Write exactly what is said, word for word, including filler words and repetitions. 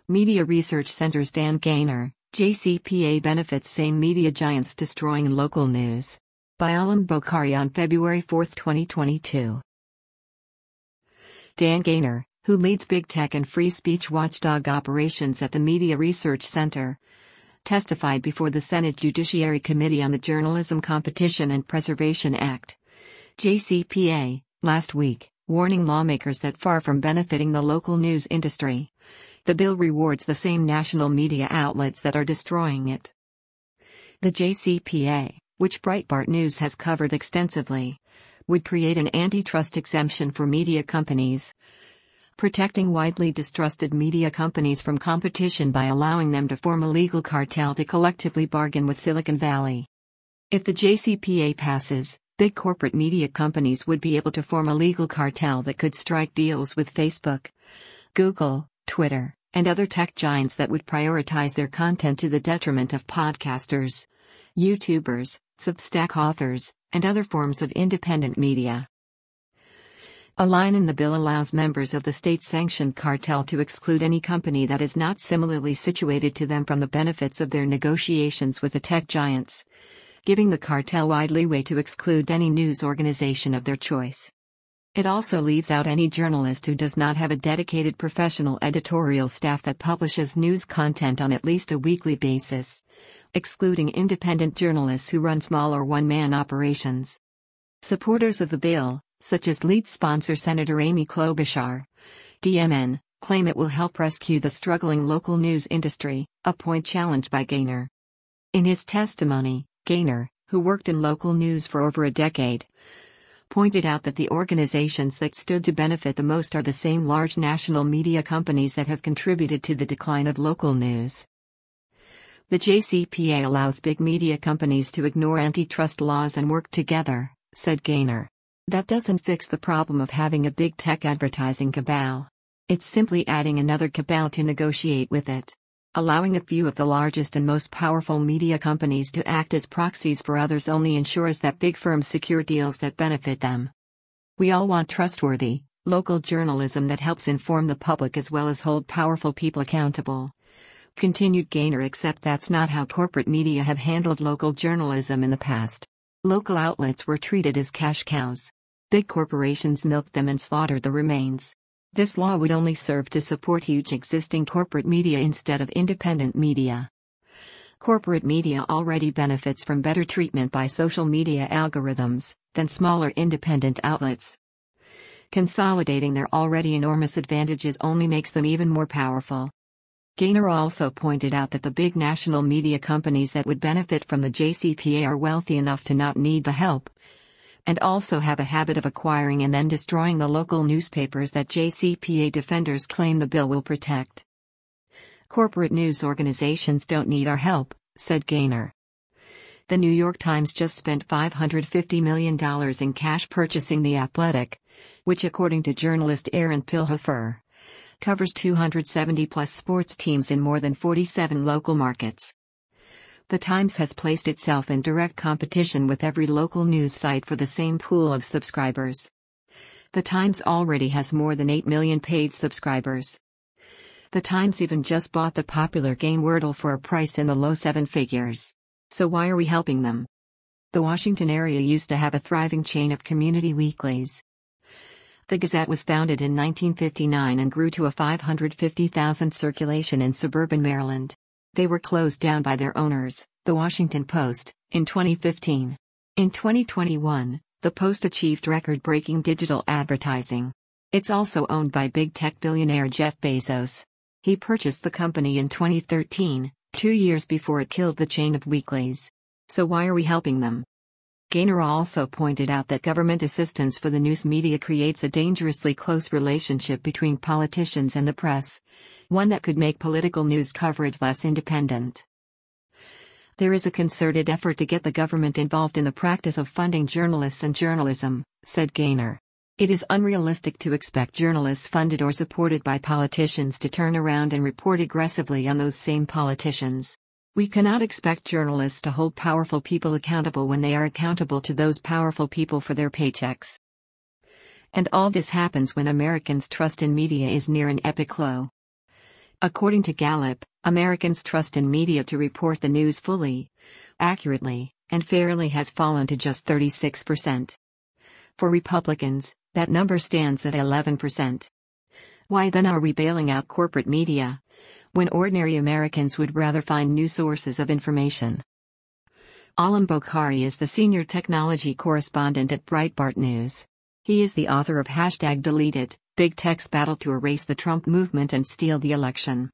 Media Research Center's Dan Gaynor, J C P A benefits same media giants destroying local news. By Alam Bokhari on February fourth, twenty twenty-two. Dan Gaynor, who leads big tech and free speech watchdog operations at the Media Research Center, testified before the Senate Judiciary Committee on the Journalism Competition and Preservation Act, J C P A, last week, warning lawmakers that far from benefiting the local news industry, the bill rewards the same national media outlets that are destroying it. The J C P A, which Breitbart News has covered extensively, would create an antitrust exemption for media companies, protecting widely distrusted media companies from competition by allowing them to form a legal cartel to collectively bargain with Silicon Valley. If the J C P A passes, big corporate media companies would be able to form a legal cartel that could strike deals with Facebook, Google, Twitter, and other tech giants that would prioritize their content to the detriment of podcasters, YouTubers, Substack authors, and other forms of independent media. A line in the bill allows members of the state-sanctioned cartel to exclude any company that is not similarly situated to them from the benefits of their negotiations with the tech giants, giving the cartel wide leeway to exclude any news organization of their choice. It also leaves out any journalist who does not have a dedicated professional editorial staff that publishes news content on at least a weekly basis, excluding independent journalists who run small or one-man operations. Supporters of the bill, such as lead sponsor Senator Amy Klobuchar, D M N, claim it will help rescue the struggling local news industry, a point challenged by Gaynor. In his testimony, Gaynor, who worked in local news for over a decade, pointed out that the organizations that stood to benefit the most are the same large national media companies that have contributed to the decline of local news. The J C P A allows big media companies to ignore antitrust laws and work together, said Gaynor. That doesn't fix the problem of having a big tech advertising cabal. It's simply adding another cabal to negotiate with it. Allowing a few of the largest and most powerful media companies to act as proxies for others only ensures that big firms secure deals that benefit them. We all want trustworthy, local journalism that helps inform the public as well as hold powerful people accountable, continued Gaynor, except that's not how corporate media have handled local journalism in the past. Local outlets were treated as cash cows. Big corporations milked them and slaughtered the remains. This law would only serve to support huge existing corporate media instead of independent media. Corporate media already benefits from better treatment by social media algorithms than smaller independent outlets. Consolidating their already enormous advantages only makes them even more powerful. Gaynor also pointed out that the big national media companies that would benefit from the J C P A are wealthy enough to not need the help, and also have a habit of acquiring and then destroying the local newspapers that J C P A defenders claim the bill will protect. Corporate news organizations don't need our help, said Gaynor. The New York Times just spent five hundred fifty million dollars in cash purchasing The Athletic, which according to journalist Aaron Pilhofer, covers two hundred seventy plus sports teams in more than forty-seven local markets. The Times has placed itself in direct competition with every local news site for the same pool of subscribers. The Times already has more than eight million paid subscribers. The Times even just bought the popular game Wordle for a price in the low seven figures. So why are we helping them? The Washington area used to have a thriving chain of community weeklies. The Gazette was founded in nineteen fifty-nine and grew to a five hundred fifty thousand circulation in suburban Maryland. They were closed down by their owners, The Washington Post, in twenty fifteen. In twenty twenty-one, the Post achieved record-breaking digital advertising. It's also owned by big tech billionaire Jeff Bezos. He purchased the company in twenty thirteen, two years before it killed the chain of weeklies. So why are we helping them? Gaynor also pointed out that government assistance for the news media creates a dangerously close relationship between politicians and the press, one that could make political news coverage less independent. There is a concerted effort to get the government involved in the practice of funding journalists and journalism, said Gaynor. It is unrealistic to expect journalists funded or supported by politicians to turn around and report aggressively on those same politicians. We cannot expect journalists to hold powerful people accountable when they are accountable to those powerful people for their paychecks. And all this happens when Americans' trust in media is near an epic low. According to Gallup, Americans' trust in media to report the news fully, accurately, and fairly has fallen to just thirty-six percent. For Republicans, that number stands at eleven percent. Why then are we bailing out corporate media, when ordinary Americans would rather find new sources of information? Alam Bokhari is the senior technology correspondent at Breitbart News. He is the author of Hashtag Deleted, Big Tech's Battle to Erase the Trump Movement and Steal the Election.